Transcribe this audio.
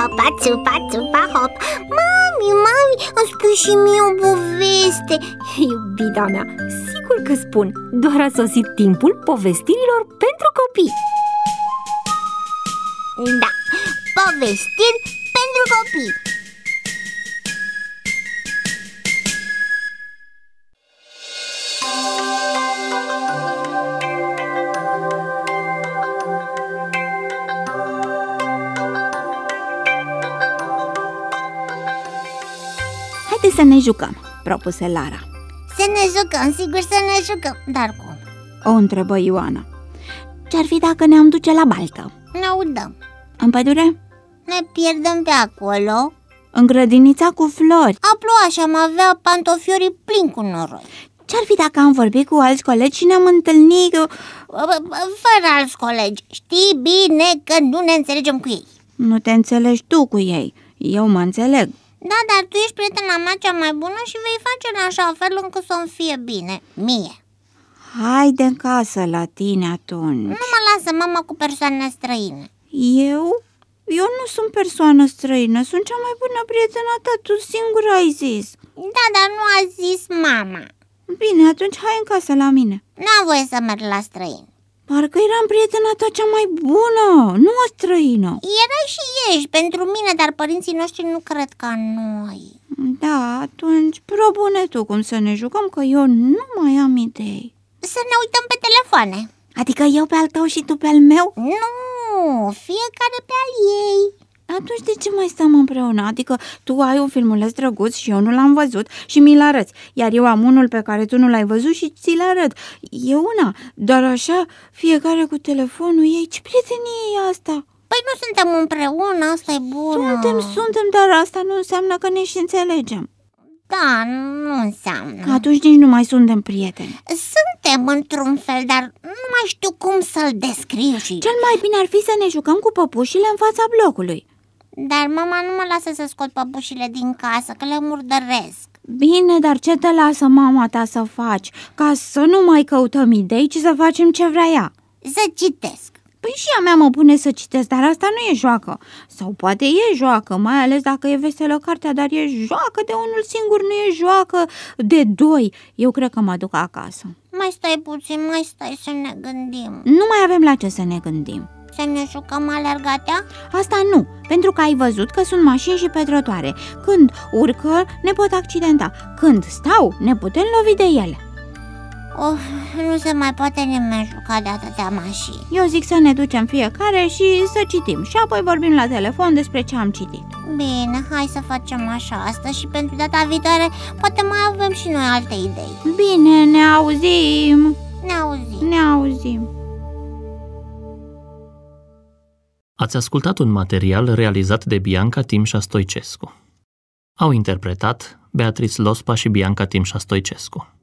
țupa, țupa, țupa, hop. Mami, îmi spui și mie o poveste. Iubita mea, sigur că spun. Doar a sosit timpul povestirilor pentru copii. Da, povestiri pentru copii. Haideți să ne jucăm, propuse Lara. Să ne jucăm, sigur să ne jucăm. Dar cum? O întrebă Ioana. Ce-ar fi dacă ne-am duce la baltă? Ne udăm. În pădure? Ne pierdem pe acolo. În grădinița cu flori? A plouat și am avea pantofiorii plini cu noroi. Ce-ar fi dacă am vorbit cu alți colegi și ne-am întâlnit fără alți colegi? Știi bine că nu ne înțelegem cu ei. Nu te înțelegi tu cu ei, eu mă înțeleg. Da, dar tu ești prietena mea cea mai bună și vei face în așa fel încât să-mi fie bine mie. Haide în casă la tine atunci. Nu mă lasă mama cu persoane străine. Eu nu sunt persoană străină, sunt cea mai bună prietenă ta, tu singur ai zis. Da, dar nu a zis mama. Bine, atunci hai în casă la mine. N-am voie să merg la străin. Parcă eram prietena ta cea mai bună, nu o străină. Erai și ești pentru mine, dar părinții noștri nu cred ca noi. Da, atunci propune tu cum să ne jucăm, că eu nu mai am idei. Să ne uităm pe telefoane. Adică eu pe al tău și tu pe al meu? Nu, fiecare pe al ei. Atunci de ce mai stăm împreună? Adică tu ai un filmuleț drăguț și eu nu l-am văzut și mi-l arăți, iar eu am unul pe care tu nu l-ai văzut și ți-l arăt. E una, dar așa fiecare cu telefonul ei, ce prietenie e asta? Păi nu suntem împreună, asta e bună. Suntem, dar asta nu înseamnă că ne și înțelegem. Da, nu înseamnă. Atunci nici nu mai suntem prieteni. Suntem într-un fel, dar nu mai știu cum să-l descriu și... Cel mai bine ar fi să ne jucăm cu păpușile în fața blocului. Dar mama nu mă lasă să scot păpușile din casă, că le murdăresc. Bine, dar ce te lasă mama ta să faci? Ca să nu mai căutăm idei, ci să facem ce vrea ea. Să citesc. Păi și a mea mă pune să citesc, dar asta nu e joacă. Sau poate e joacă, mai ales dacă e veselă cartea, dar e joacă de unul singur, nu e joacă de doi. Eu cred că mă duc acasă. Mai stai puțin, mai stai să ne gândim. Nu mai avem la ce să ne gândim. Să ne jucăm alergatea? Asta nu, pentru că ai văzut că sunt mașini și pe trotuare. Când urcă, ne pot accidenta. Când stau, ne putem lovi de ele. Nu se mai poate nimeni juca de atâtea mașini. Eu zic să ne ducem fiecare și să citim și apoi vorbim la telefon despre ce am citit. Bine, hai să facem așa astăzi și pentru data viitoare poate mai avem și noi alte idei. Bine, ne auzim. Ne auzim. Ați ascultat un material realizat de Bianca Timșa Stoicescu. Au interpretat Beatrice Lospa și Bianca Timșa Stoicescu.